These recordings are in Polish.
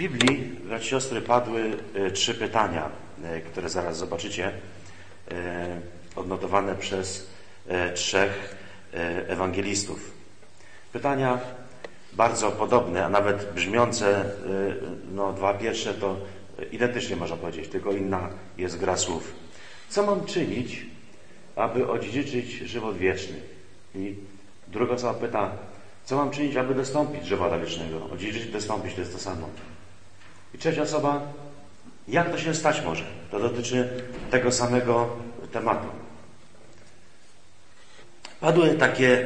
Biblii, bracia i siostry, padły 3 pytania, które zaraz zobaczycie, odnotowane przez 3 ewangelistów. Pytania bardzo podobne, a nawet brzmiące, 2 pierwsze to identycznie można powiedzieć, tylko inna jest gra słów. Co mam czynić, aby odziedziczyć żywot wieczny? I druga osoba pyta, co mam czynić, aby dostąpić żywota wiecznego? Odziedziczyć, dostąpić, to jest to samo. I trzecia osoba, jak to się stać może? To dotyczy tego samego tematu. Padły takie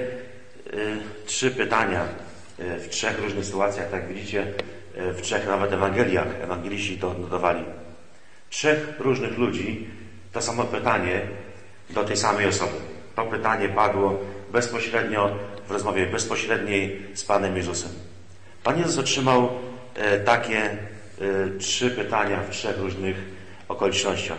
3 pytania w 3 różnych sytuacjach, tak widzicie, w 3 nawet Ewangeliach. Ewangeliści to odnotowali. 3 różnych ludzi to samo pytanie do tej samej osoby. To pytanie padło bezpośrednio w rozmowie bezpośredniej z Panem Jezusem. Pan Jezus otrzymał takie 3 pytania w 3 różnych okolicznościach.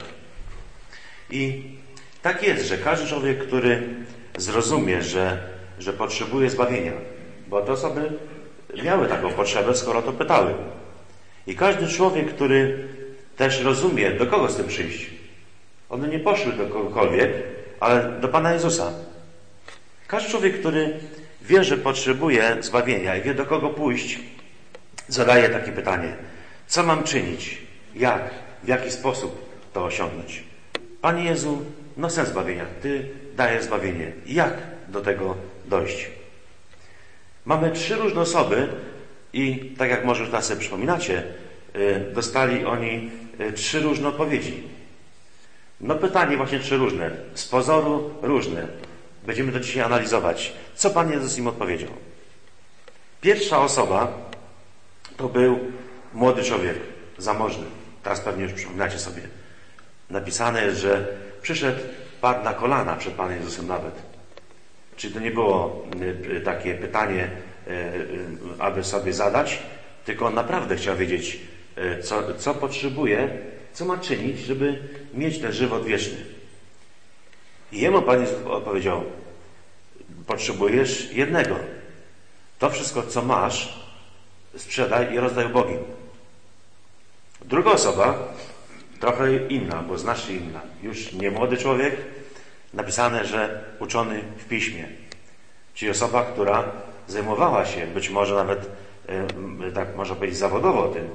I tak jest, że każdy człowiek, który zrozumie, że potrzebuje zbawienia, bo te osoby miały taką potrzebę, skoro to pytały. I każdy człowiek, który też rozumie, do kogo z tym przyjść. One nie poszły do kogokolwiek, ale do Pana Jezusa. Każdy człowiek, który wie, że potrzebuje zbawienia i wie, do kogo pójść, zadaje takie pytanie. Co mam czynić? Jak? W jaki sposób to osiągnąć? Panie Jezu, sens zbawienia. Ty dajesz zbawienie. Jak do tego dojść? Mamy 3 różne osoby i tak jak może teraz sobie przypominacie, dostali oni 3 różne odpowiedzi. Pytanie właśnie 3 różne. Z pozoru różne. Będziemy to dzisiaj analizować. Co Pan Jezus im odpowiedział? Pierwsza osoba to był młody człowiek, zamożny. Teraz pewnie już przypominacie sobie. Napisane jest, że przyszedł, padł na kolana przed Panem Jezusem nawet. Czyli to nie było takie pytanie, aby sobie zadać, tylko on naprawdę chciał wiedzieć, co potrzebuje, co ma czynić, żeby mieć ten żywot wieczny. I jemu Pan Jezus odpowiedział, potrzebujesz jednego. To wszystko, co masz, sprzedaj i rozdaj ubogim. Druga osoba, trochę inna, bo znacznie inna. Już nie młody człowiek, napisane, że uczony w piśmie. Czyli osoba, która zajmowała się, być może nawet, tak można powiedzieć, zawodowo tym.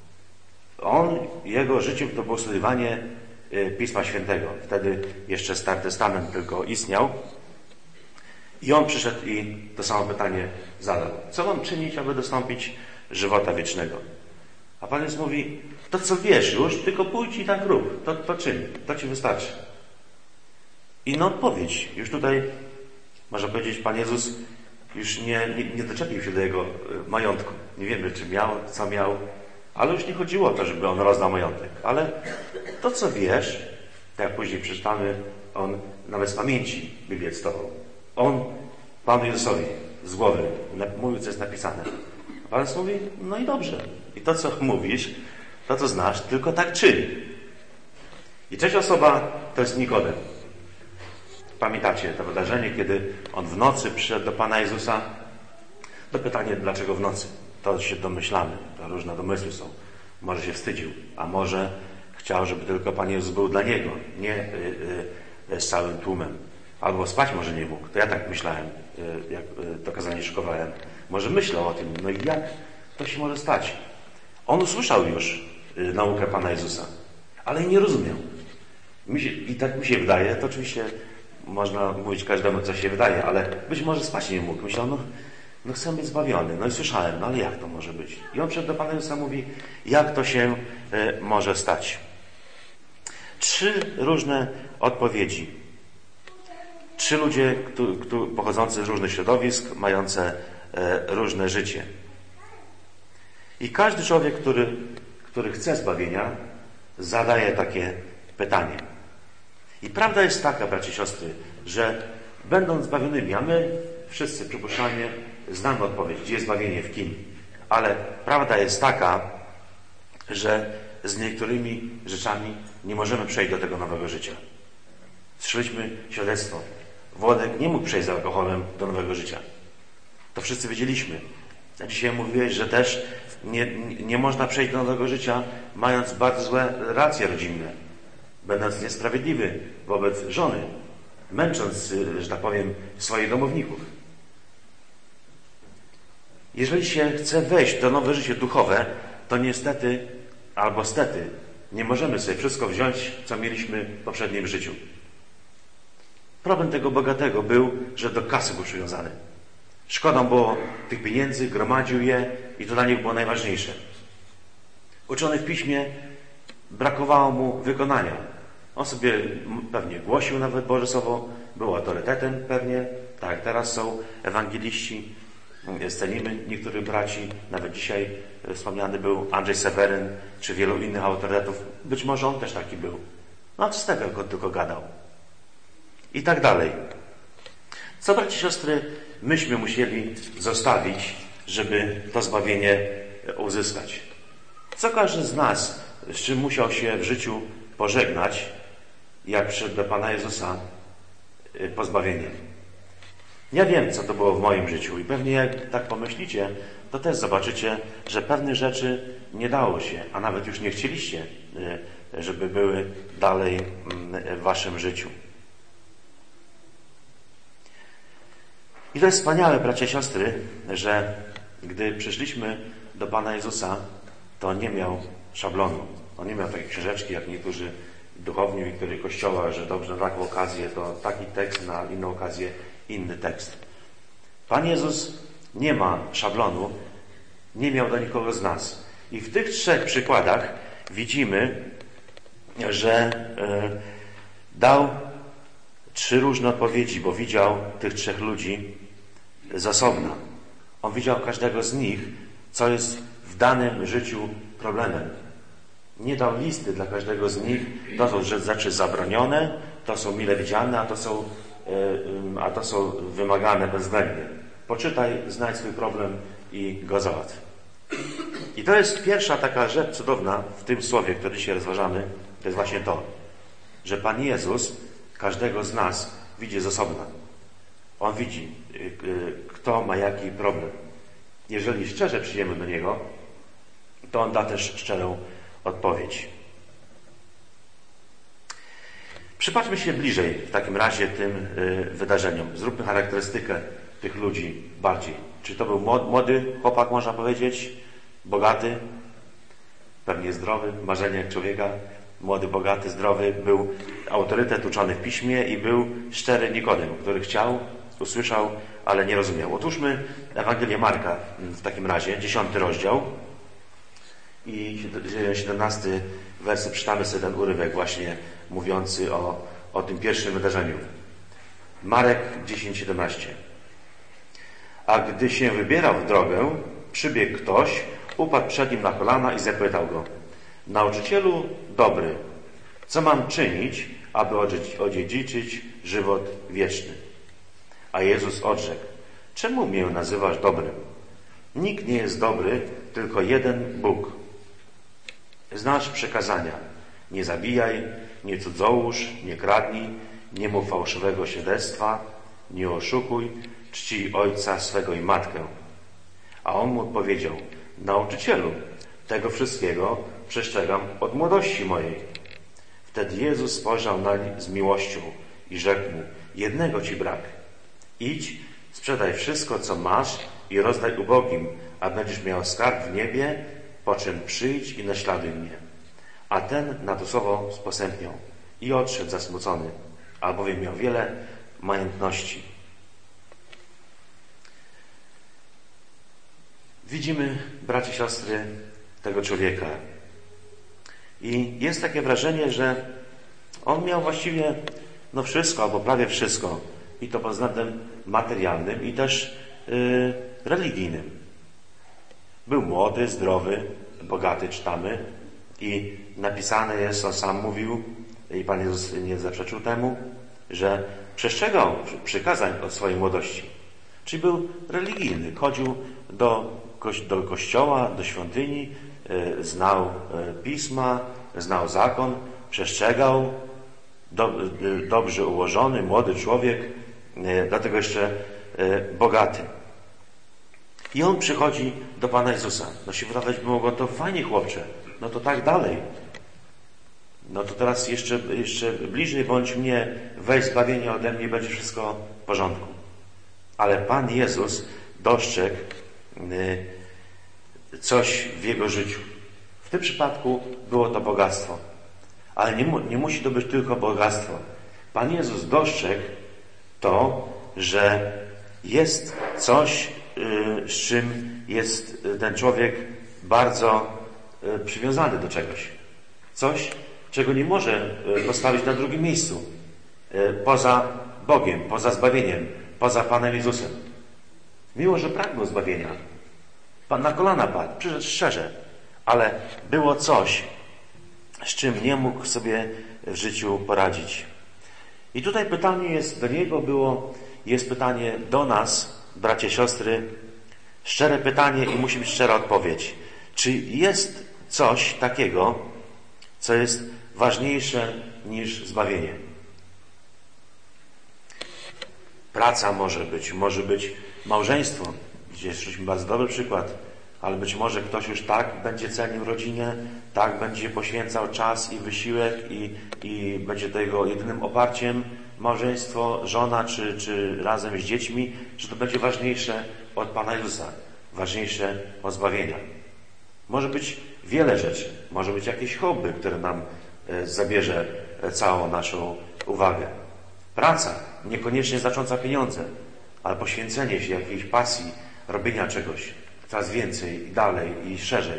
Jego życiem to było studiowanie Pisma Świętego. Wtedy jeszcze Stary Testament tylko istniał. I on przyszedł i to samo pytanie zadał. Co mam czynić, aby dostąpić żywota wiecznego? A Pan Jezus mówi, to co wiesz już, tylko pójdź i tak rób. To czyń. To Ci wystarczy. I odpowiedź. Już tutaj, można powiedzieć, Pan Jezus już nie doczepił się do jego majątku. Nie wiemy, czy miał, co miał, ale już nie chodziło o to, żeby on rozdał majątek. Ale to, co wiesz, tak jak później przeczytamy, on nawet z pamięci Biblię cytował. On Panu Jezusowi z głowy mówił, co jest napisane. A Pan Jezus mówi, i dobrze. I to, co mówisz, to, co znasz, tylko tak czyń. I trzecia osoba to jest Nikodem. Pamiętacie to wydarzenie, kiedy on w nocy przyszedł do Pana Jezusa? To pytanie, dlaczego w nocy? To się domyślamy. To różne domysły są. Może się wstydził, a może chciał, żeby tylko Pan Jezus był dla niego, nie z całym tłumem. Albo spać może nie mógł. To ja tak myślałem, jak to kazanie szykowałem. Może myślał o tym, i jak to się może stać? On usłyszał już naukę Pana Jezusa, ale nie rozumiał. I tak mi się wydaje, to oczywiście można mówić każdemu, co się wydaje, ale być może spać nie mógł. Myślał, chcę być zbawiony. I słyszałem, ale jak to może być? I on przyszedł do Pana Jezusa mówi, jak to się może stać? 3 różne odpowiedzi. 3 ludzie pochodzący z różnych środowisk, mające różne życie. I każdy człowiek, który chce zbawienia, zadaje takie pytanie. I prawda jest taka, bracia i siostry, że będąc zbawionymi, a my wszyscy przypuszczalnie znamy odpowiedź, gdzie jest zbawienie, w kim. Ale prawda jest taka, że z niektórymi rzeczami nie możemy przejść do tego nowego życia. Słyszeliśmy świadectwo. Włodek nie mógł przejść z alkoholem do nowego życia. To wszyscy wiedzieliśmy. Dzisiaj mówiłeś, że też nie można przejść do nowego życia, mając bardzo złe relacje rodzinne, będąc niesprawiedliwy wobec żony, męcząc, że tak powiem, swoich domowników. Jeżeli się chce wejść w to nowe życie duchowe, to niestety, albo stety, nie możemy sobie wszystko wziąć, co mieliśmy w poprzednim życiu. Problem tego bogatego był, że do kasy był przywiązany. Szkoda było tych pieniędzy, gromadził je i to dla nich było najważniejsze. Uczony w piśmie, brakowało mu wykonania. On sobie pewnie głosił nawet Boże Słowo, był autorytetem pewnie, tak jak teraz są ewangeliści. Cenimy niektórych braci, nawet dzisiaj wspomniany był Andrzej Seweryn, czy wielu innych autorytetów. Być może on też taki był. No co z tego, jak on tylko gadał. I tak dalej. Co, bracia i siostry, myśmy musieli zostawić, żeby to zbawienie uzyskać? Co każdy z nas, z czym musiał się w życiu pożegnać, jak przyszedł do Pana Jezusa po zbawienie? Ja wiem, co to było w moim życiu i pewnie jak tak pomyślicie, to też zobaczycie, że pewnych rzeczy nie dało się, a nawet już nie chcieliście, żeby były dalej w waszym życiu. I to jest wspaniałe, bracia i siostry, że gdy przyszliśmy do Pana Jezusa, to on nie miał szablonu. On nie miał takiej książeczki, jak niektórzy duchowni w niektórych kościołach, że dobrze, na taką okazję to taki tekst, na inną okazję inny tekst. Pan Jezus nie ma szablonu, nie miał do nikogo z nas. I w tych 3 przykładach widzimy, że dał 3 różne odpowiedzi, bo widział tych 3 ludzi z osobna. On widział każdego z nich, co jest w danym życiu problemem. Nie dał listy dla każdego z nich. To są rzeczy zabronione, to są mile widziane, a to są wymagane bezwzględnie. Poczytaj, znajdź swój problem i go załatw. I to jest pierwsza taka rzecz cudowna w tym słowie, które dzisiaj rozważamy. To jest właśnie to, że Pan Jezus każdego z nas widzi z osobna. On widzi, kto ma jaki problem. Jeżeli szczerze przyjdziemy do Niego, to On da też szczerą odpowiedź. Przypatrzmy się bliżej w takim razie tym wydarzeniom. Zróbmy charakterystykę tych ludzi bardziej. Czy to był młody chłopak, można powiedzieć, bogaty, pewnie zdrowy, marzenie jak człowieka, młody, bogaty, zdrowy, był autorytet uczony w piśmie i był szczery Nikodem, który chciał, usłyszał, ale nie rozumiał. Otwórzmy Ewangelię Marka w takim razie, 10 rozdział i 17 werset, czytamy sobie ten urywek właśnie mówiący o tym pierwszym wydarzeniu. Marek 10:17. A gdy się wybierał w drogę, przybiegł ktoś, upadł przed nim na kolana i zapytał go: Nauczycielu dobry, co mam czynić, aby odziedziczyć żywot wieczny? A Jezus odrzekł: czemu mnie nazywasz dobrym? Nikt nie jest dobry, tylko jeden Bóg. Znasz przykazania: nie zabijaj, nie cudzołóż, nie kradnij, nie mów fałszywego świadectwa, nie oszukuj, czcij ojca swego i matkę. A on mu odpowiedział: Nauczycielu, tego wszystkiego przestrzegam od młodości mojej. Wtedy Jezus spojrzał nań z miłością i rzekł mu: jednego ci brak. Idź, sprzedaj wszystko, co masz i rozdaj ubogim, a będziesz miał skarb w niebie, po czym przyjdź i naśladuj mnie. A ten na to słowo sposępniał i odszedł zasmucony, albowiem miał wiele majątności. Widzimy, bracia i siostry, tego człowieka. I jest takie wrażenie, że on miał właściwie wszystko, albo prawie wszystko. I to pod względem materialnym i też religijnym. Był młody, zdrowy, bogaty, czytamy. I napisane jest, on sam mówił, i Pan Jezus nie zaprzeczył temu, że przestrzegał przykazań od swojej młodości. Czyli był religijny. Chodził do kościoła, do świątyni, znał pisma, znał zakon, przestrzegał, dobrze ułożony, młody człowiek, dlatego jeszcze bogaty. I on przychodzi do Pana Jezusa. No się wydawać by mogło, to fajnie, chłopcze. No to tak dalej. No to teraz jeszcze bliżej bądź mnie, weź zbawienie ode mnie, będzie wszystko w porządku. Ale Pan Jezus dostrzegł coś w jego życiu. W tym przypadku było to bogactwo. Ale nie musi to być tylko bogactwo. Pan Jezus dostrzegł to, że jest coś, z czym jest ten człowiek bardzo przywiązany do czegoś. Coś, czego nie może postawić na drugim miejscu. Poza Bogiem, poza zbawieniem, poza Panem Jezusem. Mimo, że pragnął zbawienia. Pan na kolana padł, przyszedł szczerze. Ale było coś, z czym nie mógł sobie w życiu poradzić. I tutaj pytanie jest do niego jest pytanie do nas, bracia, siostry, szczere pytanie i musi być szczera odpowiedź. Czy jest coś takiego, co jest ważniejsze niż zbawienie? Praca może być małżeństwo, gdzie jesteśmy bardzo dobry przykład, ale być może ktoś już tak będzie cenił rodzinę, tak będzie poświęcał czas i wysiłek i będzie to jego jedynym oparciem małżeństwo, żona czy razem z dziećmi, że to będzie ważniejsze od Pana Jezusa, ważniejsze od zbawienia. Może być wiele rzeczy, może być jakieś hobby, które nam zabierze całą naszą uwagę. Praca, niekoniecznie znacząca pieniądze, ale poświęcenie się jakiejś pasji, robienia czegoś coraz więcej i dalej i szerzej.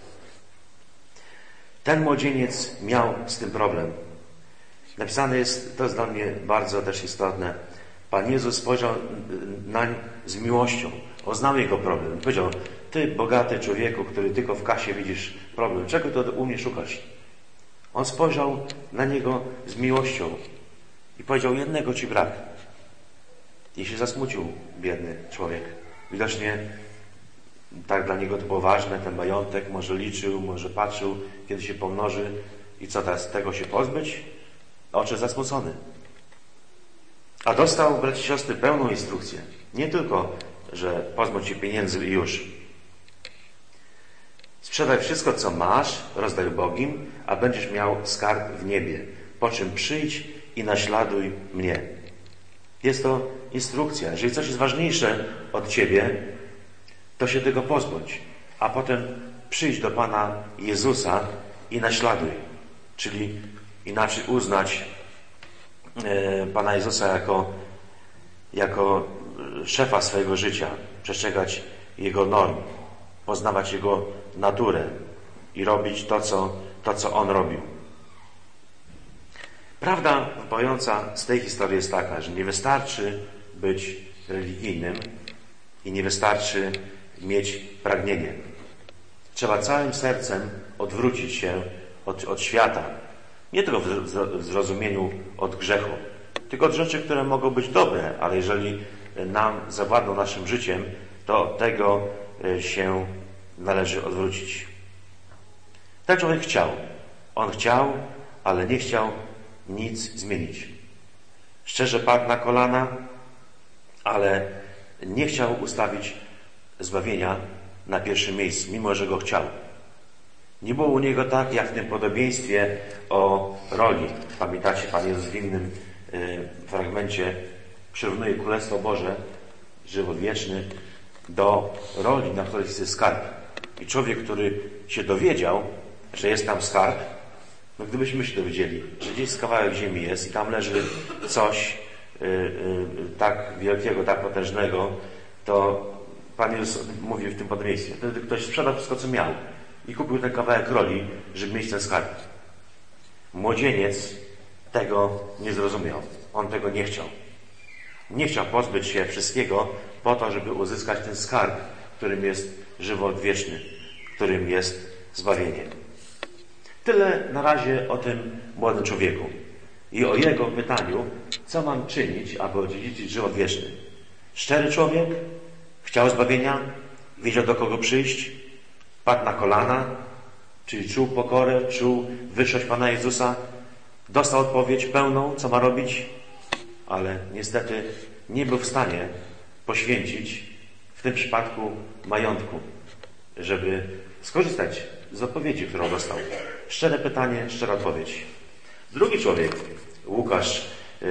Ten młodzieniec miał z tym problem. Napisane jest, to jest dla mnie bardzo też istotne, Pan Jezus spojrzał nań z miłością. On znał jego problem. Powiedział, ty bogaty człowieku, który tylko w kasie widzisz problem, czego to u mnie szukasz? On spojrzał na niego z miłością i powiedział, jednego ci brak. I się zasmucił biedny człowiek. Widocznie tak dla niego to było ważne, ten majątek, może liczył, może patrzył, kiedy się pomnoży i co teraz, tego się pozbyć? Oczy zasmucony. A dostał, bracia i siostry, pełną instrukcję. Nie tylko, że pozbądź się pieniędzy i już. Sprzedaj wszystko, co masz, rozdaj ubogim, a będziesz miał skarb w niebie. Po czym przyjdź i naśladuj mnie. Jest to instrukcja. Jeżeli coś jest ważniejsze od ciebie, to się tego pozbądź. A potem przyjdź do Pana Jezusa i naśladuj. Czyli inaczej uznać Pana Jezusa jako szefa swojego życia, przestrzegać Jego norm, poznawać Jego naturę i robić to, co On robił. Prawda wypływająca z tej historii jest taka, że nie wystarczy być religijnym i nie wystarczy mieć pragnienie. Trzeba całym sercem odwrócić się od świata. Nie tylko w zrozumieniu od grzechu, tylko od rzeczy, które mogą być dobre, ale jeżeli nam zawładną naszym życiem, to od tego się należy odwrócić. Ten człowiek chciał. On chciał, ale nie chciał nic zmienić. Szczerze padł na kolana, ale nie chciał ustawić zbawienia na pierwszym miejscu, mimo że go chciał. Nie było u niego tak, jak w tym podobieństwie o roli. Pamiętacie, Pan Jezus w innym fragmencie przyrównuje Królestwo Boże, żywot wieczny, do roli, na której jest skarb. I człowiek, który się dowiedział, że jest tam skarb, no gdybyśmy się dowiedzieli, że gdzieś kawałek ziemi jest i tam leży coś tak wielkiego, tak potężnego, to Pan Jezus mówi w tym podobieństwie. Wtedy ktoś sprzedał wszystko, co miał i kupił ten kawałek roli, żeby mieć ten skarb. Młodzieniec tego nie zrozumiał. On tego nie chciał. Nie chciał pozbyć się wszystkiego po to, żeby uzyskać ten skarb, którym jest żywot wieczny, którym jest zbawienie. Tyle na razie o tym młodym człowieku i o jego pytaniu, co mam czynić, aby odziedziczyć żywot wieczny. Szczery człowiek chciał zbawienia, wiedział, do kogo przyjść, padł na kolana, czyli czuł pokorę, czuł wyższość Pana Jezusa, dostał odpowiedź pełną, co ma robić, ale niestety nie był w stanie poświęcić w tym przypadku majątku, żeby skorzystać z odpowiedzi, którą dostał. Szczere pytanie, szczera odpowiedź. Drugi człowiek, Łukasz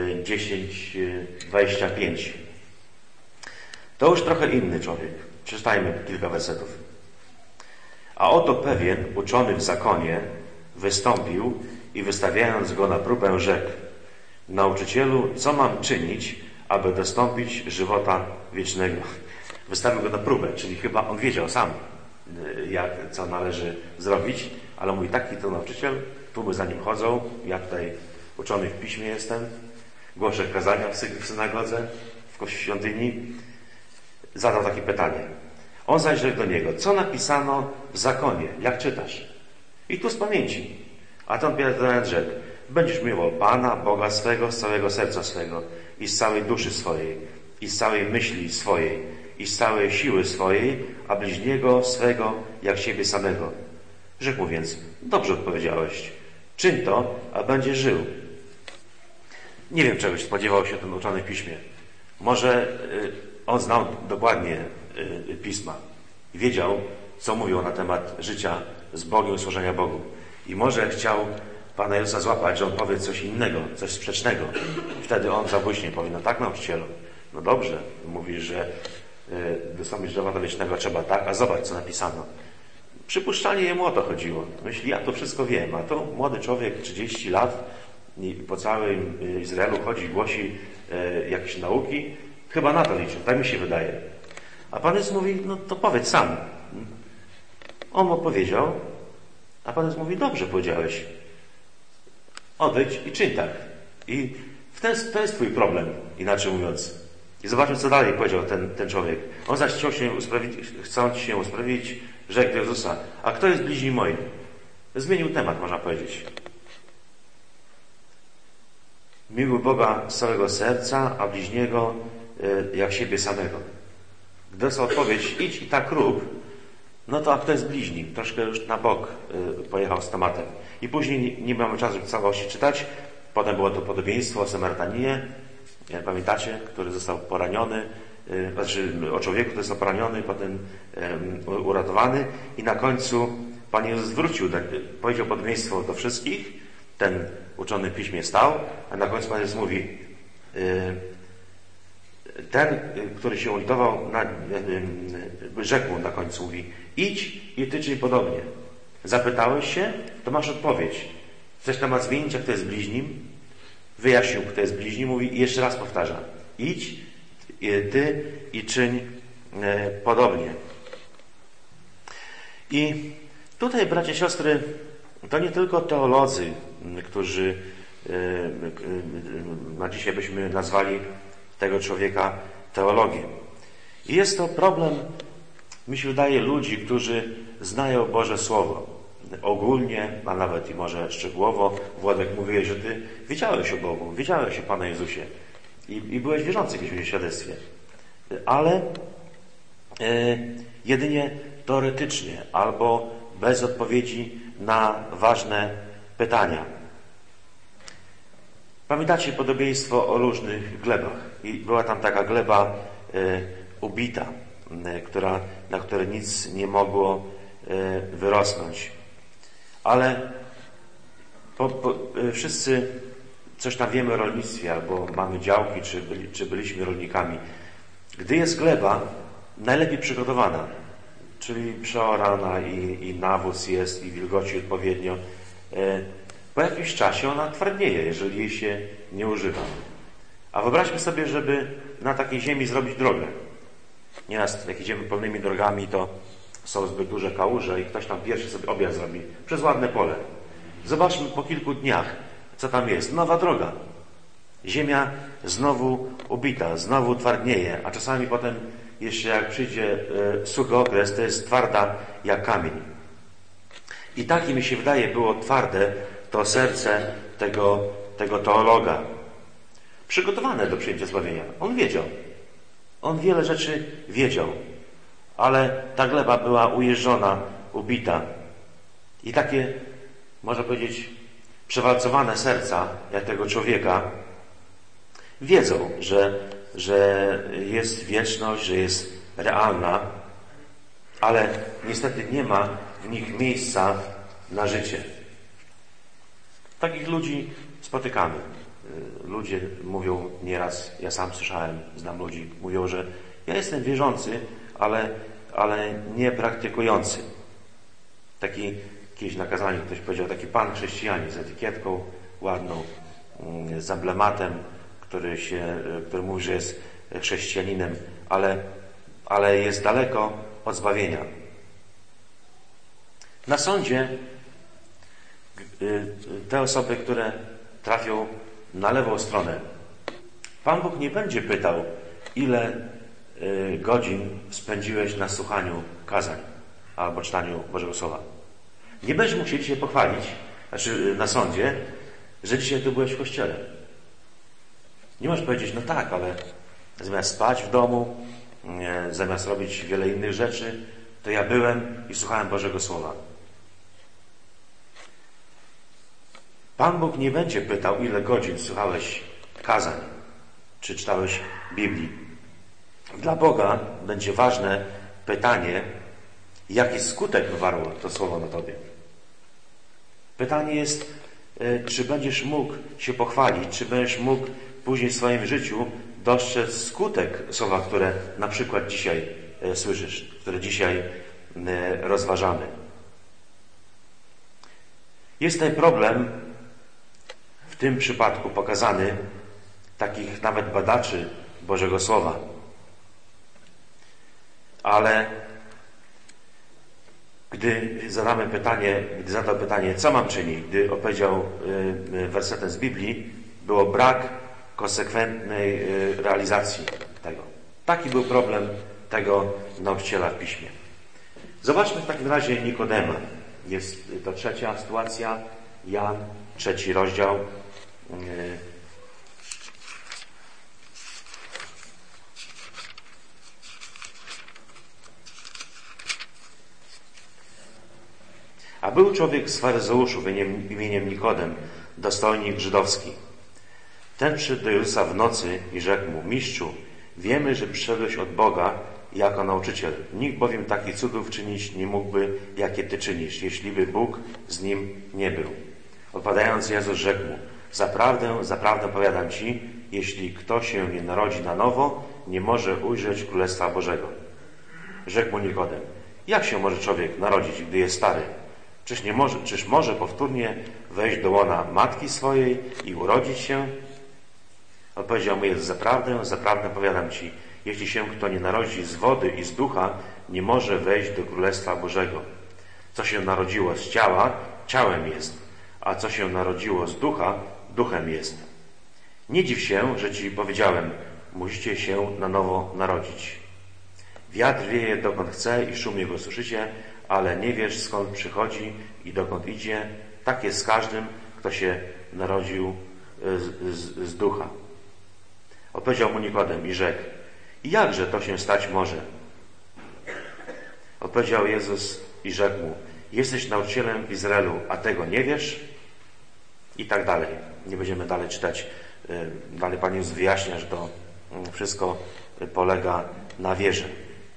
10:25. To już trochę inny człowiek. Przeczytajmy kilka wersetów. A oto pewien, uczony w zakonie, wystąpił i wystawiając go na próbę rzekł: Nauczycielu, co mam czynić, aby dostąpić żywota wiecznego? Wystawił go na próbę, czyli chyba on wiedział sam, co należy zrobić, ale mówi, taki to nauczyciel, tłumy za nim chodzą, ja tutaj uczony w piśmie jestem, głoszę kazania w synagodze, w świątyni. Zadał takie pytanie. On zaś rzekł do niego: co napisano w zakonie, jak czytasz? I tu z pamięci. A ten Piotr rzekł: będziesz miłował Pana, Boga swego, z całego serca swego i z całej duszy swojej, i z całej myśli swojej, i z całej siły swojej, a bliźniego swego jak siebie samego. Rzekł mu więc: dobrze odpowiedziałeś, czyń to, a będziesz żył. Nie wiem, czegoś spodziewał się ten uczony w piśmie. Może on znał dokładnie pisma i wiedział, co mówią na temat życia z Bogiem, służenia Bogu. I może chciał Pana Jezusa złapać, że on powie coś innego, coś sprzecznego. I wtedy on zabłyśnie powie: no tak, nauczycielu, no dobrze, mówisz, że dostąpić żywota wiecznego trzeba tak, a zobacz, co napisano. Przypuszczalnie jemu o to chodziło. Myśli, ja to wszystko wiem, a to młody człowiek, 30 lat, po całym Izraelu chodzi, głosi jakieś nauki. Chyba na to liczył, tak mi się wydaje. A Pan Jezus mówi: no to powiedz sam. On mu powiedział, a Pan Jezus mówi: dobrze powiedziałeś. Odejdź i czyń tak. I to jest twój problem, inaczej mówiąc. I zobaczmy, co dalej powiedział ten człowiek. On zaś chcąc się usprawiedliwić, rzekł do Jezusa: a kto jest bliźnim moim? Zmienił temat, można powiedzieć. Miłuj Boga z całego serca, a bliźniego jak siebie samego. Gdy dostał odpowiedź: idź i tak rób, no to a kto jest bliźnim? Troszkę już na bok pojechał z tematem. I później nie mamy czasu w całości czytać. Potem było to podobieństwo o Samarytaninie. Pamiętacie? Który został poraniony. Znaczy o człowieku, który został poraniony, potem uratowany. I na końcu Pan Jezus zwrócił, powiedział podobieństwo do wszystkich. Ten uczony w piśmie stał, a na końcu Pan Jezus mówi: ten, który się ulitował, rzekł na końcu, mówi: idź i ty czyń podobnie. Zapytałeś się, to masz odpowiedź. Chcesz temat zmienić, jak to jest bliźnim? Wyjaśnił, kto jest bliźnim, mówi i jeszcze raz powtarza: idź ty i czyń podobnie. I tutaj, bracia i siostry, to nie tylko teolodzy, którzy na dzisiaj byśmy nazwali tego człowieka teologiem. I jest to problem, mi się wydaje, ludzi, którzy znają Boże Słowo. Ogólnie, a nawet i może szczegółowo. Władek, mówiłeś, że ty wiedziałeś o Bogu, wiedziałeś o Panu Jezusie i byłeś wierzący w jakimś świadectwie. Ale jedynie teoretycznie albo bez odpowiedzi na ważne pytania. Pamiętacie podobieństwo o różnych glebach? I była tam taka gleba ubita, na której nic nie mogło wyrosnąć. Ale wszyscy coś tam wiemy o rolnictwie, albo mamy działki, czy byliśmy rolnikami. Gdy jest gleba najlepiej przygotowana, czyli przeorana i nawóz jest, i wilgoci odpowiednio, po jakimś czasie ona twardnieje, jeżeli jej się nie używa. A wyobraźmy sobie, żeby na takiej ziemi zrobić drogę. Nieraz jak idziemy pełnymi drogami, to są zbyt duże kałuże i ktoś tam pierwszy sobie objazd zrobi przez ładne pole. Zobaczmy po kilku dniach, co tam jest. Nowa droga. Ziemia znowu ubita, znowu twardnieje, a czasami potem jeszcze jak przyjdzie suchy okres, to jest twarda jak kamień. I tak mi się wydaje było twarde to serce tego teologa. Przygotowane do przyjęcia zbawienia. On wiedział. On wiele rzeczy wiedział. Ale ta gleba była ujeżdżona, ubita. I takie, można powiedzieć, przewalcowane serca, jak tego człowieka, wiedzą, że jest wieczność, że jest realna, ale niestety nie ma w nich miejsca na życie. Takich ludzi spotykamy. Ludzie mówią nieraz, ja sam słyszałem, znam ludzi, mówią, że ja jestem wierzący, ale nie praktykujący. Taki kiedyś na kazaniu ktoś powiedział, taki pan chrześcijanin z etykietką ładną, z emblematem, który mówi, że jest chrześcijaninem, ale jest daleko od zbawienia. Na sądzie te osoby, które trafią na lewą stronę, Pan Bóg nie będzie pytał, ile godzin spędziłeś na słuchaniu kazań albo czytaniu Bożego Słowa. Nie będziesz mógł się dzisiaj pochwalić, na sądzie, że dzisiaj tu byłeś w kościele. Nie możesz powiedzieć, no tak, ale zamiast spać w domu, zamiast robić wiele innych rzeczy, to ja byłem i słuchałem Bożego Słowa. Pan Bóg nie będzie pytał, ile godzin słuchałeś kazań, czy czytałeś Biblii. Dla Boga będzie ważne pytanie, jaki skutek wywarło to Słowo na tobie. Pytanie jest, czy będziesz mógł się pochwalić, czy będziesz mógł później w swoim życiu dostrzec skutek Słowa, które na przykład dzisiaj słyszysz, które dzisiaj rozważamy. Jest ten problem w tym przypadku pokazany takich nawet badaczy Bożego Słowa. Ale gdy zadał pytanie, co mam czynić, gdy opowiedział wersetem z Biblii, było brak konsekwentnej realizacji tego. Taki był problem tego nauczyciela w Piśmie. Zobaczmy w takim razie Nikodema. Jest to trzecia sytuacja, Jan, 3 rozdział. A był człowiek z faryzeuszów imieniem Nikodem, dostojnik żydowski. Ten przyszedł do Jezusa w nocy i rzekł mu, Mistrzu, wiemy, że przyszedłeś od Boga jako nauczyciel. Nikt bowiem takich cudów czynić nie mógłby, jakie Ty czynisz, jeśli by Bóg z nim nie był. Odpowiadając, Jezus rzekł mu, zaprawdę powiadam Ci, jeśli kto się nie narodzi na nowo, nie może ujrzeć Królestwa Bożego. Rzekł mu Nikodem, jak się może człowiek narodzić, gdy jest stary? Czyż może powtórnie wejść do łona matki swojej i urodzić się? Odpowiedział mu Jezus, zaprawdę powiadam Ci, jeśli się kto nie narodzi z wody i z ducha, nie może wejść do Królestwa Bożego. Co się narodziło z ciała, ciałem jest, a co się narodziło z ducha, duchem jest. Nie dziw się, że Ci powiedziałem, musicie się na nowo narodzić. Wiatr wieje dokąd chce i szum jego słyszycie, ale nie wiesz skąd przychodzi i dokąd idzie. Tak jest z każdym, kto się narodził z ducha. Odpowiedział mu Nikodem i rzekł, jakże to się stać może? Odpowiedział Jezus i rzekł mu, jesteś nauczycielem w Izraelu, a tego nie wiesz? I tak dalej. Nie będziemy dalej czytać. Dalej Pan Jezus wyjaśnia, że to wszystko polega na wierze.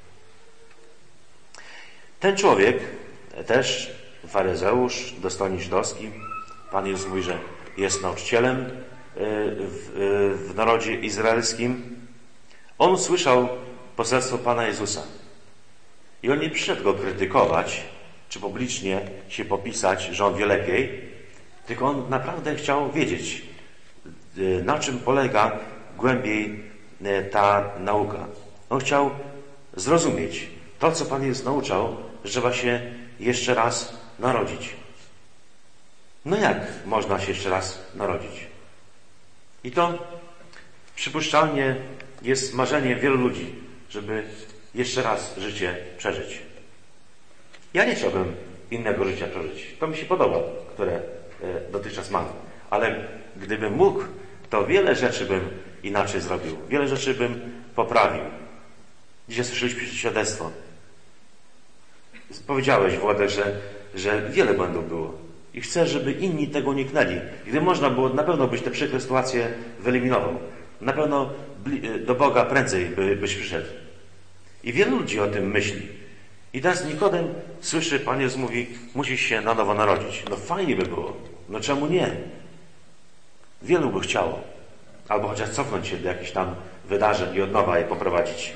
Ten człowiek, też faryzeusz, dostojnik żydowski, Pan Jezus mówi, że jest nauczycielem w narodzie izraelskim. On słyszał poselstwo Pana Jezusa. I on nie przyszedł go krytykować, czy publicznie się popisać, że on wie lepiej, tylko on naprawdę chciał wiedzieć, na czym polega głębiej ta nauka. On chciał zrozumieć to, co Pan Jezus nauczał, że trzeba się jeszcze raz narodzić. No jak można się jeszcze raz narodzić? I to przypuszczalnie jest marzeniem wielu ludzi, żeby jeszcze raz życie przeżyć. Ja nie chciałbym innego życia przeżyć. To mi się podoba, które dotychczas mam. Ale gdybym mógł, to wiele rzeczy bym inaczej zrobił. Wiele rzeczy bym poprawił. Dzisiaj słyszeliśmy świadectwo. Powiedziałeś, Władek, że wiele błędów było. I chcę, żeby inni tego uniknęli. Gdyby można było, na pewno byś te przykre sytuacje wyeliminował. Na pewno do Boga prędzej byś przyszedł. I wielu ludzi o tym myśli. I teraz Nikodem słyszy, Pan Jezus mówi, musisz się na nowo narodzić. No fajnie by było. No czemu nie? Wielu by chciało. Albo chociaż cofnąć się do jakichś tam wydarzeń i od nowa je poprowadzić.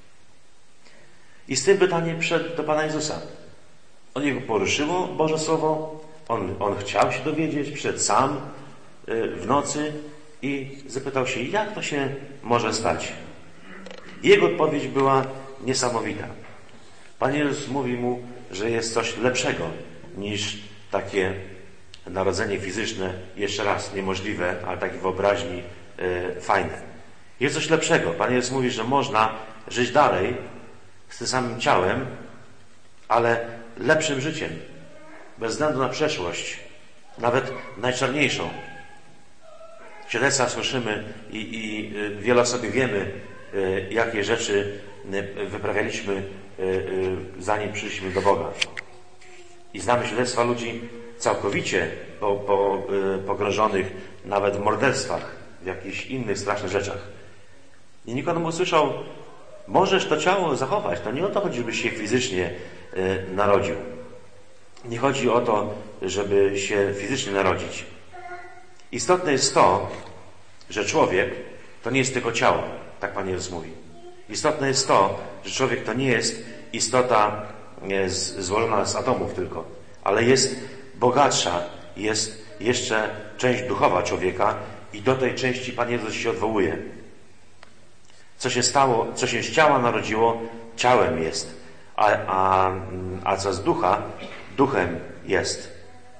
I z tym pytaniem przyszedł do Pana Jezusa. On jego poruszyło Boże Słowo. On chciał się dowiedzieć, przyszedł sam w nocy i zapytał się, jak to się może stać. Jego odpowiedź była niesamowita. Pan Jezus mówi mu, że jest coś lepszego niż takie narodzenie fizyczne, jeszcze raz niemożliwe, ale takie wyobraźni fajne. Jest coś lepszego. Pan Jezus mówi, że można żyć dalej z tym samym ciałem, ale lepszym życiem. Bez względu na przeszłość, nawet najczarniejszą. Świadectwa słyszymy i wiele osób wiemy, jakie rzeczy wyprawialiśmy, zanim przyszliśmy do Boga. I znamy świadectwa ludzi całkowicie pogrążonych nawet w morderstwach, w jakichś innych strasznych rzeczach. I Nikodem usłyszał, możesz to ciało zachować. To nie o to chodzi, żebyś się fizycznie narodził. Nie chodzi o to, żeby się fizycznie narodzić. Istotne jest to, że człowiek to nie jest tylko ciało, tak Pan Jezus mówi. Istotne jest to, że człowiek to nie jest istota złożona z atomów tylko, ale jest bogatsza, jest jeszcze część duchowa człowieka i do tej części Pan Jezus się odwołuje. Co się stało, co się z ciała narodziło, ciałem jest, a co z ducha, duchem jest.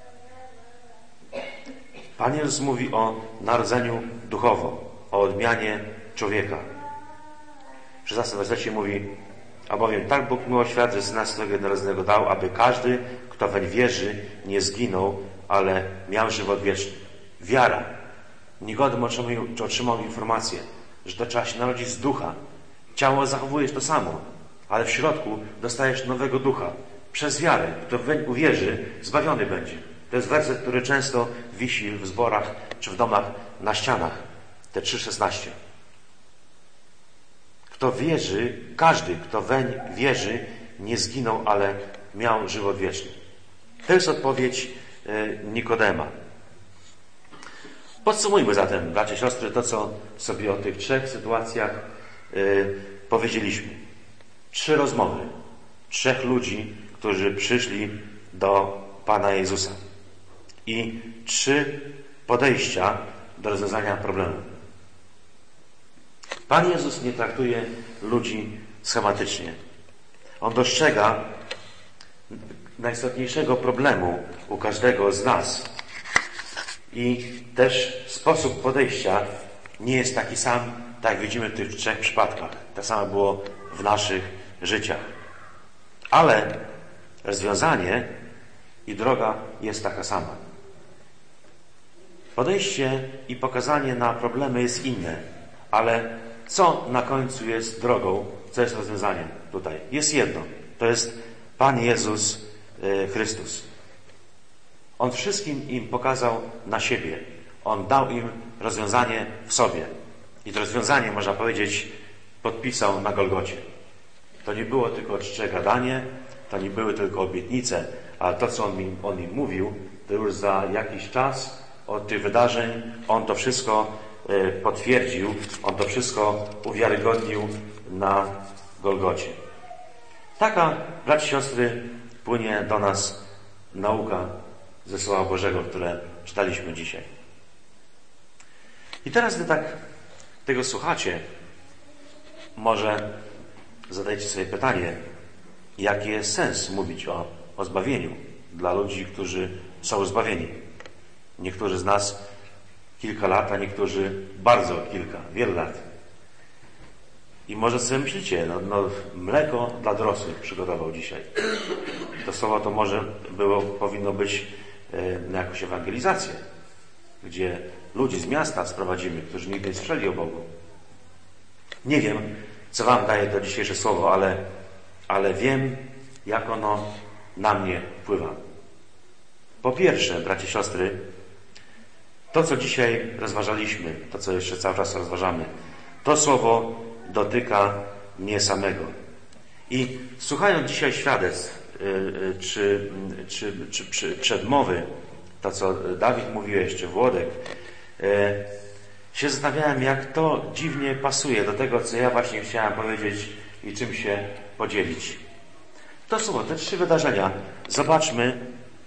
Pan Jezus mówi o narodzeniu duchowo, o odmianie człowieka. W 16 wersecie mówi, albowiem tak Bóg miłował świat, że Syna swego jednorodzonego dał, aby każdy, kto weń wierzy, nie zginął, ale miał żywot wieczny. Wiara. Nikodem otrzymał informację, że to trzeba się narodzić z ducha. Ciało zachowujesz to samo, ale w środku dostajesz nowego ducha. Przez wiarę. Kto weń uwierzy, zbawiony będzie. To jest werset, który często wisi w zborach czy w domach na ścianach. Te 3,16. Kto wierzy, każdy, kto weń wierzy, nie zginął, ale miał żywot wieczny. To jest odpowiedź Nikodema. Podsumujmy zatem, bracia i siostry, to, co sobie o tych 3 sytuacjach powiedzieliśmy. 3 rozmowy. 3 ludzi, którzy przyszli do Pana Jezusa. I 3 podejścia do rozwiązania problemu. Pan Jezus nie traktuje ludzi schematycznie. On dostrzega najistotniejszego problemu u każdego z nas. I też sposób podejścia nie jest taki sam, tak jak widzimy w tych 3 przypadkach. Tak samo było w naszych życiach. Ale rozwiązanie i droga jest taka sama. Podejście i pokazanie na problemy jest inne, ale co na końcu jest drogą, co jest rozwiązaniem tutaj? Jest jedno. To jest Pan Jezus Chrystus. On wszystkim im pokazał na siebie. On dał im rozwiązanie w sobie. I to rozwiązanie, można powiedzieć, podpisał na Golgocie. To nie było tylko czcze gadanie, to nie były tylko obietnice, ale to, co on im mówił, to już za jakiś czas od tych wydarzeń on to wszystko potwierdził, on to wszystko uwiarygodnił na Golgocie. Taka, bracia i siostry, płynie do nas nauka ze Słowa Bożego, które czytaliśmy dzisiaj. I teraz, gdy tak tego słuchacie, może zadajcie sobie pytanie, jaki jest sens mówić o zbawieniu dla ludzi, którzy są zbawieni. Niektórzy z nas kilka lat, a niektórzy bardzo wiele lat. I może sobie myślicie, mleko dla dorosłych przygotował dzisiaj. To słowo to może powinno być na jakąś ewangelizację, gdzie ludzi z miasta sprowadzimy, którzy nigdy nie słyszeli o Bogu. Nie wiem, co wam daje to dzisiejsze słowo, ale wiem, jak ono na mnie wpływa. Po pierwsze, bracia i siostry, to, co dzisiaj rozważaliśmy, to, co jeszcze cały czas rozważamy, to słowo dotyka mnie samego. I słuchając dzisiaj świadectw, czy przedmowy, to co Dawid mówiłeś, czy Włodek, się zastanawiałem, jak to dziwnie pasuje do tego, co ja właśnie chciałem powiedzieć i czym się podzielić. To są te 3 wydarzenia. Zobaczmy,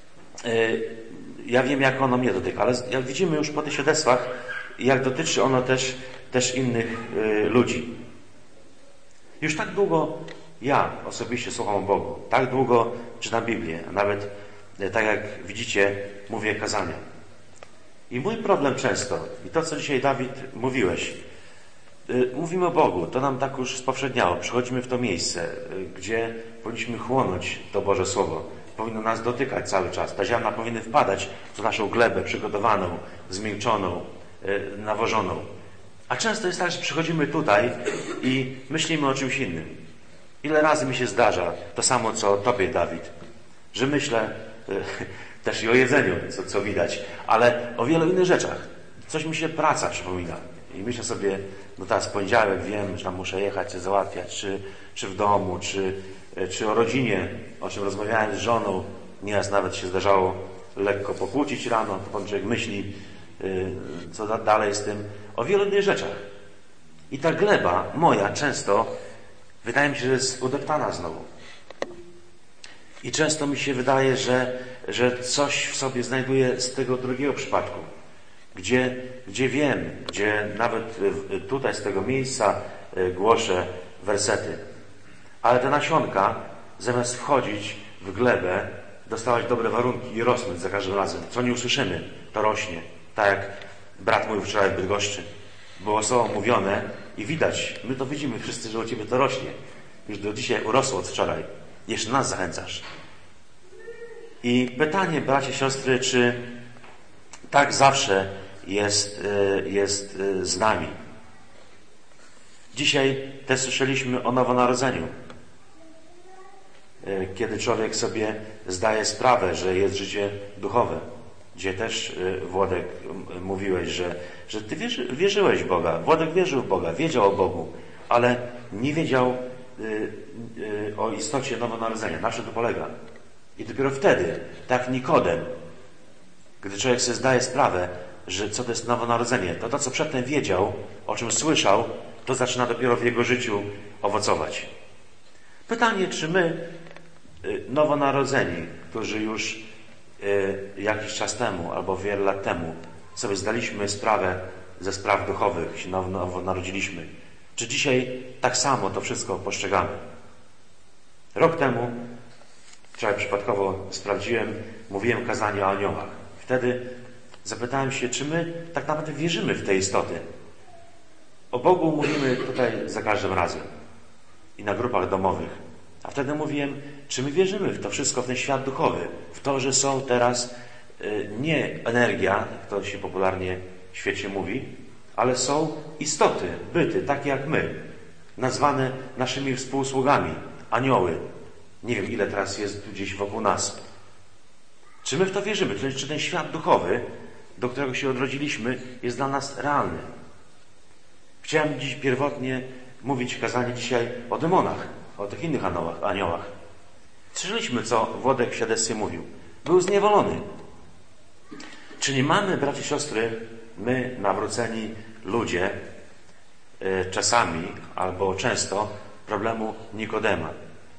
ja wiem, jak ono mnie dotyka, ale jak widzimy już po tych świadectwach, jak dotyczy ono też innych ludzi. Już tak długo ja osobiście słucham o Bogu, tak długo czytam Biblię, a nawet tak jak widzicie, mówię kazania. I mój problem często, i to co dzisiaj Dawid mówiłeś, mówimy o Bogu, to nam tak już spowszedniało, przychodzimy w to miejsce, gdzie powinniśmy chłonąć to Boże Słowo. Powinno nas dotykać cały czas. Ta ziarna powinny wpadać w naszą glebę przygotowaną, zmiękczoną, nawożoną. A często jest tak, że przychodzimy tutaj i myślimy o czymś innym. Ile razy mi się zdarza to samo, co Tobie, Dawid, że myślę też i o jedzeniu, co widać, ale o wielu innych rzeczach. Coś mi się praca przypomina. I myślę sobie, no teraz poniedziałek wiem, że tam muszę jechać, coś załatwiać, czy w domu, czy o rodzinie, o czym rozmawiałem z żoną. Nieraz nawet się zdarzało lekko pokłócić rano, to pan człowiek myśli, co dalej z tym, o wielu innych rzeczach. I ta gleba moja często wydaje mi się, że jest udeptana znowu. I często mi się wydaje, że coś w sobie znajduję z tego drugiego przypadku, gdzie wiem, gdzie nawet tutaj z tego miejsca głoszę wersety. Ale te nasionka, zamiast wchodzić w glebę, dostawać dobre warunki i rosnąć za każdym razem. Co nie usłyszymy, to rośnie. Tak jak brat mówił wczoraj w Bydgoszczy. Było słowo mówione i widać, my to widzimy wszyscy, że u Ciebie to rośnie. Już do dzisiaj urosło od wczoraj. Jeszcze nas zachęcasz. I pytanie, bracie, siostry, czy tak zawsze jest z nami? Dzisiaj też słyszeliśmy o nowonarodzeniu. Kiedy człowiek sobie zdaje sprawę, że jest życie duchowe, gdzie też, Włodek, mówiłeś, że Ty wierzyłeś w Boga. Włodek wierzył w Boga, wiedział o Bogu, ale nie wiedział o istocie nowonarodzenia. Na czym to polega? I dopiero wtedy, tak Nikodem, gdy człowiek sobie zdaje sprawę, że co to jest nowonarodzenie, to co przedtem wiedział, o czym słyszał, to zaczyna dopiero w jego życiu owocować. Pytanie, czy my, nowonarodzeni, którzy już jakiś czas temu albo wiele lat temu sobie zdaliśmy sprawę ze spraw duchowych, się nowo narodziliśmy, czy dzisiaj tak samo to wszystko postrzegamy? Rok temu, wczoraj przypadkowo sprawdziłem, mówiłem kazanie o aniołach. Wtedy zapytałem się, czy my tak naprawdę wierzymy w te istoty. O Bogu mówimy tutaj za każdym razem i na grupach domowych. A wtedy mówiłem, czy my wierzymy w to wszystko, w ten świat duchowy, w to, że są teraz nie energia, jak to się popularnie w świecie mówi, ale są istoty, byty, takie jak my, nazwane naszymi współsługami, anioły. Nie wiem, ile teraz jest tu gdzieś wokół nas. Czy my w to wierzymy? Czy ten świat duchowy, do którego się odrodziliśmy, jest dla nas realny? Chciałem dziś pierwotnie mówić kazanie dzisiaj o demonach, o tych innych aniołach. Słyszeliśmy, co Włodek w świadectwie mówił. Był zniewolony. Czy nie mamy, bracia i siostry, my, nawróceni ludzie, czasami albo często problemu Nikodema?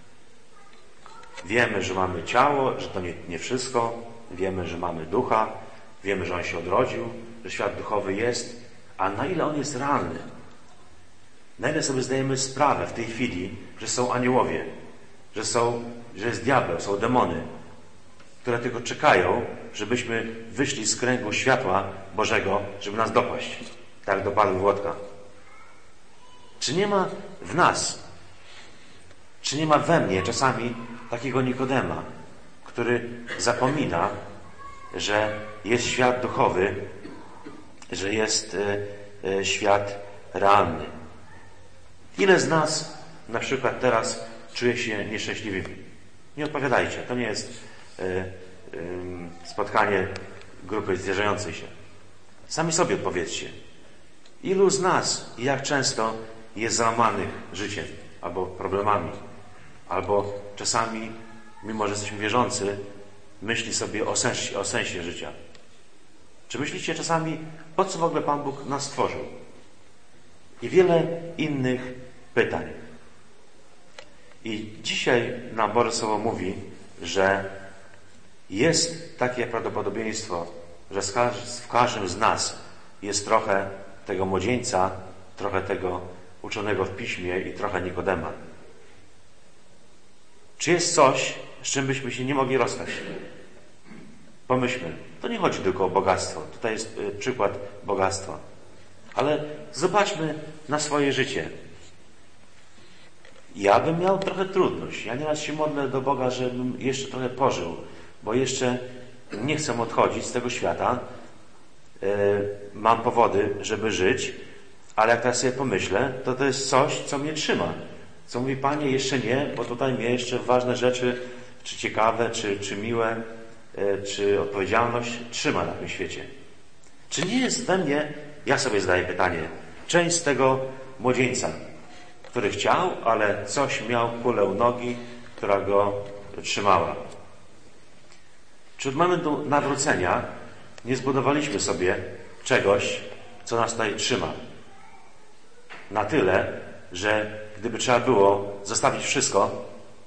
Wiemy, że mamy ciało, że to nie wszystko. Wiemy, że mamy ducha. Wiemy, że on się odrodził, że świat duchowy jest. A na ile on jest realny? Na ile sobie zdajemy sprawę w tej chwili, że są aniołowie, że jest diabeł, są demony, które tylko czekają, żebyśmy wyszli z kręgu światła Bożego, żeby nas dopaść. Tak dopadł Włodka. Czy nie ma w nas, czy nie ma we mnie czasami takiego Nikodema, który zapomina, że jest świat duchowy, że jest świat realny? Ile z nas na przykład teraz czuje się nieszczęśliwymi? Nie odpowiadajcie. To nie jest spotkanie grupy zwierzającej się. Sami sobie odpowiedzcie. Ilu z nas i jak często jest załamanych życiem albo problemami? Albo czasami, mimo że jesteśmy wierzący, myśli sobie o sensie życia. Czy myślicie czasami, po co w ogóle Pan Bóg nas stworzył? I wiele innych pytań. I dzisiaj nam Boże Słowo mówi, że jest takie prawdopodobieństwo, że w każdym z nas jest trochę tego młodzieńca, trochę tego uczonego w piśmie i trochę Nikodema. Czy jest coś, z czym byśmy się nie mogli rozstać? Pomyślmy, to nie chodzi tylko o bogactwo. Tutaj jest przykład bogactwa. Ale zobaczmy na swoje życie. Ja bym miał trochę trudność. Ja nieraz się modlę do Boga, żebym jeszcze trochę pożył, bo jeszcze nie chcę odchodzić z tego świata. Mam powody, żeby żyć, ale jak teraz sobie pomyślę, to jest coś, co mnie trzyma. Co mówi, Panie, jeszcze nie, bo tutaj mnie jeszcze ważne rzeczy, czy ciekawe, czy miłe, czy odpowiedzialność trzyma na tym świecie. Czy nie jest we mnie, ja sobie zadaję pytanie, część z tego młodzieńca, który chciał, ale coś miał kulę u nogi, która go trzymała. Czy od momentu nawrócenia nie zbudowaliśmy sobie czegoś, co nas tutaj trzyma? Na tyle, że gdyby trzeba było zostawić wszystko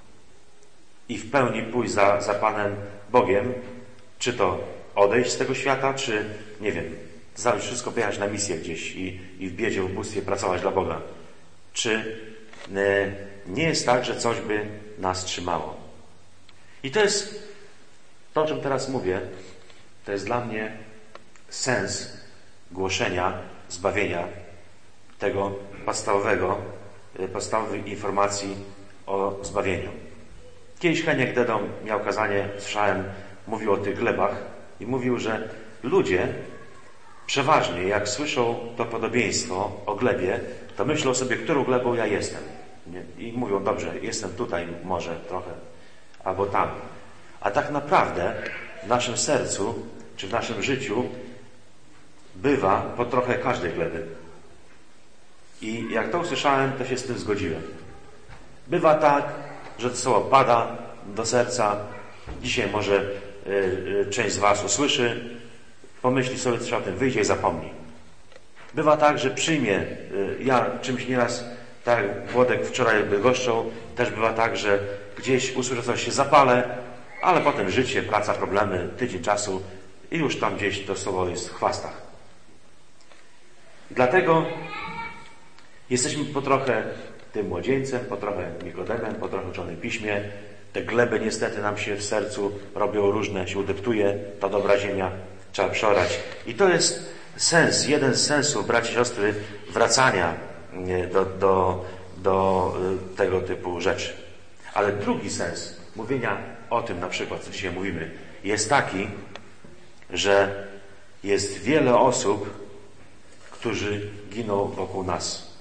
i w pełni pójść za Panem Bogiem, czy to odejść z tego świata, czy, nie wiem, zostawić wszystko, pojechać na misję gdzieś i w biedzie, w ubóstwie pracować dla Boga. Czy nie jest tak, że coś by nas trzymało? I to jest to, o czym teraz mówię, to jest dla mnie sens głoszenia zbawienia, tego podstawowej informacji o zbawieniu. Kiedyś Heniek Dedom miał kazanie, słyszałem, mówił o tych glebach i mówił, że ludzie przeważnie, jak słyszą to podobieństwo o glebie, to myślą sobie, którą glebą ja jestem. I mówią, dobrze, jestem tutaj może trochę, albo tam. A tak naprawdę w naszym sercu, czy w naszym życiu bywa po trochę każdej gleby. I jak to usłyszałem, to się z tym zgodziłem. Bywa tak, że to słowo pada do serca. Dzisiaj może część z was usłyszy, pomyśli sobie coś o tym, wyjdzie i zapomni. Bywa tak, że przyjmie, ja czymś nieraz, tak jak Włodek wczoraj był goszczą, też bywa tak, że gdzieś usłyszę coś, się zapalę, ale potem życie, praca, problemy, tydzień czasu i już tam gdzieś to słowo jest w chwastach. Dlatego jesteśmy po trochę tym młodzieńcem, po trochę Nikodemem, po trochę uczonym piśmie. Te gleby niestety nam się w sercu robią różne, się udeptuje, ta dobra ziemia trzeba przeorać. I to jest sens, jeden z sensów, bracia i siostry, wracania do tego typu rzeczy. Ale drugi sens mówienia o tym, na przykład, co dzisiaj mówimy, jest taki, że jest wiele osób, którzy giną wokół nas.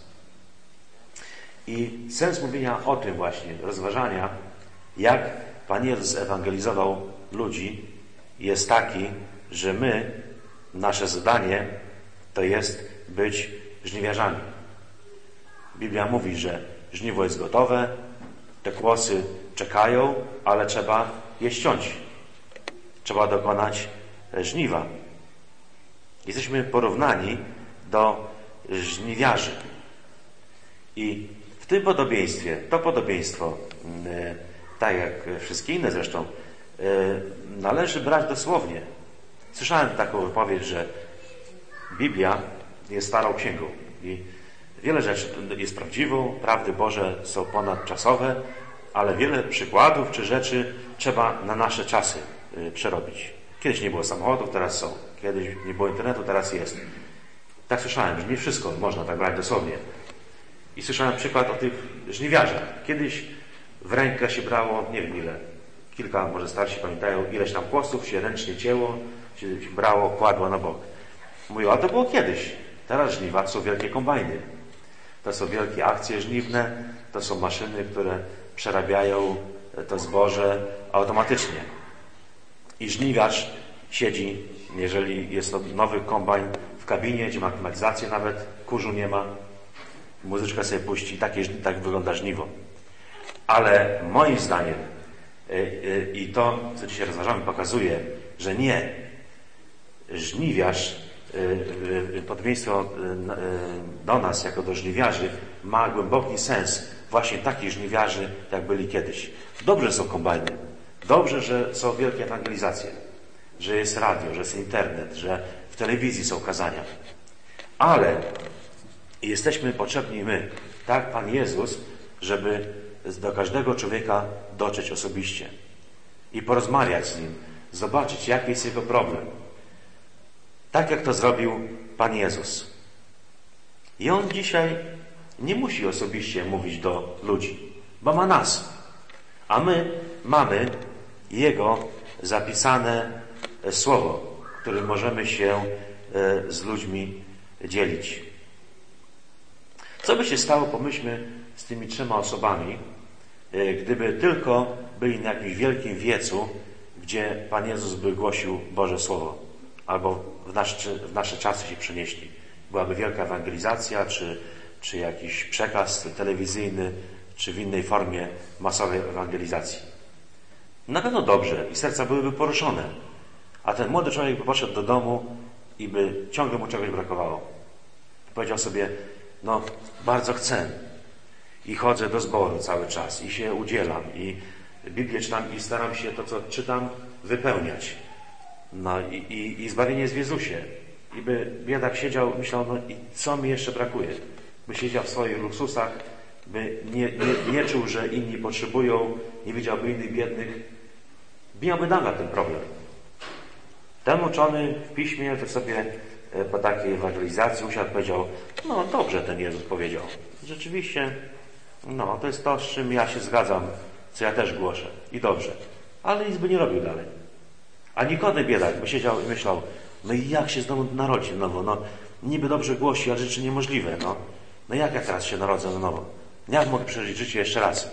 I sens mówienia o tym właśnie, rozważania, jak Pan Jezus ewangelizował ludzi, jest taki, że my, nasze zadanie to jest być żniwiarzami. Biblia mówi, że żniwo jest gotowe, te kłosy czekają, ale trzeba je ściąć. Trzeba dokonać żniwa. Jesteśmy porównani do żniwiarzy. I w tym podobieństwie, to podobieństwo, tak jak wszystkie inne zresztą, należy brać dosłownie. Słyszałem taką wypowiedź, że Biblia jest starą księgą i wiele rzeczy jest prawdziwą, prawdy Boże są ponadczasowe, ale wiele przykładów czy rzeczy trzeba na nasze czasy przerobić. Kiedyś nie było samochodów, teraz są. Kiedyś nie było internetu, teraz jest. Tak słyszałem, że nie wszystko można tak brać dosłownie. I słyszałem przykład o tych żniwiarzach. Kiedyś w rękę się brało, nie wiem ile, kilka, może starsi pamiętają, ileś tam kłosów się ręcznie cięło, się brało, kładło na bok. Mówią, a to było kiedyś. Teraz żniwa to są wielkie kombajny. To są wielkie akcje żniwne, to są maszyny, które przerabiają to zboże automatycznie. I żniwiarz siedzi, jeżeli jest to nowy kombajn, w kabinie, gdzie ma klimatyzację nawet, kurzu nie ma, muzyczkę sobie puści, tak wygląda żniwo. Ale moim zdaniem i to, co dzisiaj rozważamy, pokazuje, że nie. Żniwiarz, podobieństwo do nas, jako do żniwiarzy, ma głęboki sens właśnie takich żniwiarzy, jak byli kiedyś. Dobrze są kombajny. Dobrze, że są wielkie ewangelizacje. Że jest radio, że jest internet, że w telewizji są kazania. Ale jesteśmy potrzebni my, tak Pan Jezus, żeby do każdego człowieka dotrzeć osobiście i porozmawiać z nim, zobaczyć, jaki jest jego problem. Tak jak to zrobił Pan Jezus. I On dzisiaj nie musi osobiście mówić do ludzi, bo ma nas. A my mamy Jego zapisane słowo, którym możemy się z ludźmi dzielić. Co by się stało, pomyślmy, z tymi 3 osobami, gdyby tylko byli na jakimś wielkim wiecu, gdzie Pan Jezus by głosił Boże Słowo, albo w nasze czasy się przenieśli. Byłaby wielka ewangelizacja, czy jakiś przekaz telewizyjny, czy w innej formie masowej ewangelizacji. Na pewno dobrze i serca byłyby poruszone, a ten młody człowiek by poszedł do domu i by ciągle mu czegoś brakowało. Powiedział sobie, no bardzo chcę i chodzę do zboru cały czas i się udzielam i Biblię czytam i staram się to, co czytam, wypełniać. No i zbawienie jest w Jezusie. I by biedak siedział, myślał, no i co mi jeszcze brakuje? By siedział w swoich luksusach, by nie czuł, że inni potrzebują, nie widziałby innych biednych. Miałby nadal ten problem. Ten uczony w piśmie to sobie po takiej ewangelizacji usiadł, powiedział, no dobrze ten Jezus powiedział. Rzeczywiście, no to jest to, z czym ja się zgadzam, co ja też głoszę. I dobrze. Ale nic by nie robił dalej. A Nikodem biedak by siedział i myślał, no i jak się znowu narodzi na nowo? No niby dobrze głosi, ale rzeczy niemożliwe. No jak ja teraz się narodzę na nowo? Jak mogę przeżyć życie jeszcze raz?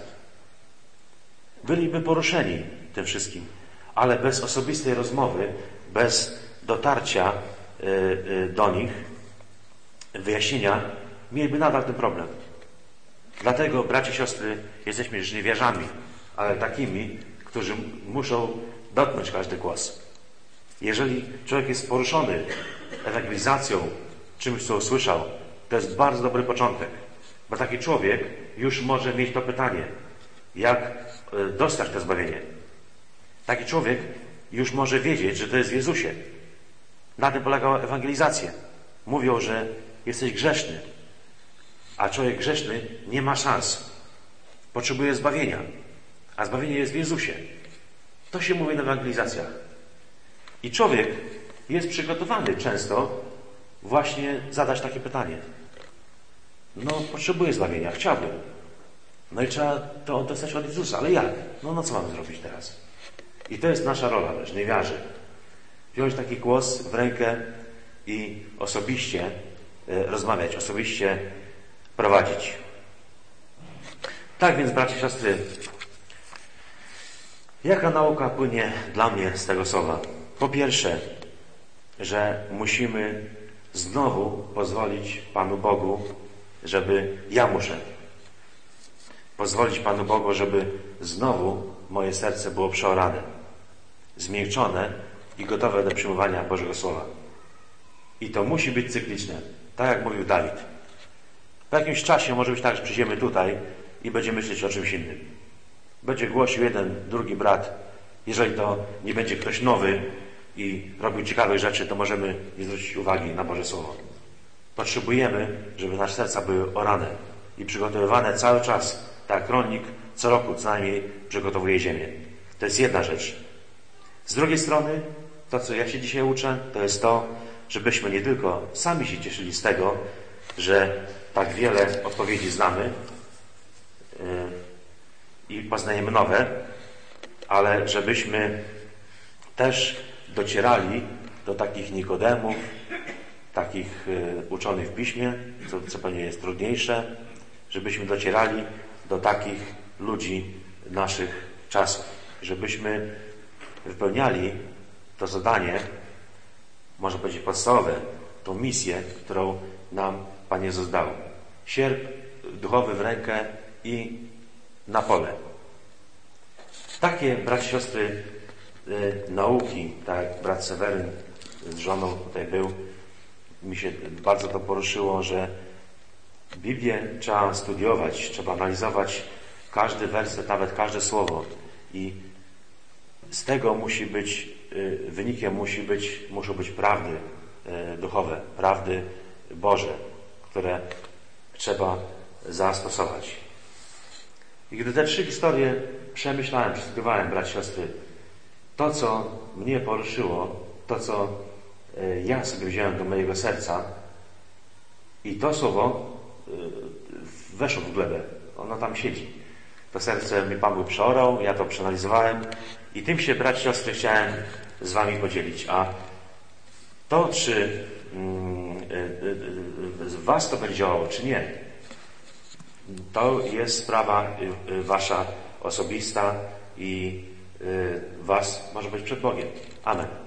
Byliby poruszeni tym wszystkim. Ale bez osobistej rozmowy, bez dotarcia do nich, wyjaśnienia, mieliby nadal ten problem. Dlatego, bracia i siostry, jesteśmy żniwiarzami, ale takimi, którzy muszą dotknąć każdy głos. Jeżeli człowiek jest poruszony ewangelizacją, czymś, co usłyszał, to jest bardzo dobry początek. Bo taki człowiek już może mieć to pytanie, jak dostać to zbawienie. Taki człowiek już może wiedzieć, że to jest w Jezusie. Na tym polegała ewangelizacja. Mówią, że jesteś grzeszny, a człowiek grzeszny nie ma szans. Potrzebuje zbawienia, a zbawienie jest w Jezusie. To się mówi na ewangelizacjach. I człowiek jest przygotowany często właśnie zadać takie pytanie. No, potrzebuję zbawienia, chciałbym. No i trzeba to dostać od Jezusa, ale jak? No co mamy zrobić teraz? I to jest nasza rola, żniwiarzy. Wziąć taki głos w rękę i osobiście rozmawiać, osobiście prowadzić. Tak więc, bracia i siostry, jaka nauka płynie dla mnie z tego słowa? Po pierwsze, że musimy znowu pozwolić Panu Bogu, ja muszę pozwolić Panu Bogu, żeby znowu moje serce było przeorane, zmiękczone i gotowe do przyjmowania Bożego Słowa. I to musi być cykliczne, tak jak mówił Dawid. Po jakimś czasie może być tak, że przyjdziemy tutaj i będziemy myśleć o czymś innym. Będzie głosił jeden, drugi brat. Jeżeli to nie będzie ktoś nowy i robił ciekawe rzeczy, to możemy nie zwrócić uwagi na Boże Słowo. Potrzebujemy, żeby nasze serca były orane i przygotowywane cały czas. Tak, rolnik co roku co najmniej przygotowuje ziemię. To jest jedna rzecz. Z drugiej strony, to co ja się dzisiaj uczę, to jest to, żebyśmy nie tylko sami się cieszyli z tego, że tak wiele odpowiedzi znamy i poznajemy nowe, ale żebyśmy też docierali do takich Nikodemów, takich uczonych w Piśmie, co pewnie jest trudniejsze, żebyśmy docierali do takich ludzi naszych czasów. Żebyśmy wypełniali to zadanie, można powiedzieć podstawowe, tą misję, którą nam Pan Jezus dał. Sierp duchowy w rękę i na pole. Takie, bracia, siostry, nauki, tak jak brat Seweryn z żoną tutaj był, mi się bardzo to poruszyło, że Biblię trzeba studiować, trzeba analizować każdy werset, nawet każde słowo i z tego wynikiem muszą być prawdy duchowe, prawdy Boże, które trzeba zastosować. I gdy te 3 historie przemyślałem, przestudiowałem, bracia, siostry, to, co mnie poruszyło, to, co ja sobie wziąłem do mojego serca i to słowo weszło w glebę. Ono tam siedzi. To serce mi Pan Bóg przeorał, ja to przeanalizowałem i tym się, bracia, siostry, chciałem z Wami podzielić. A to, czy z Was to będzie działało, czy nie, to jest sprawa Wasza osobista i Was może być przed Bogiem. Amen.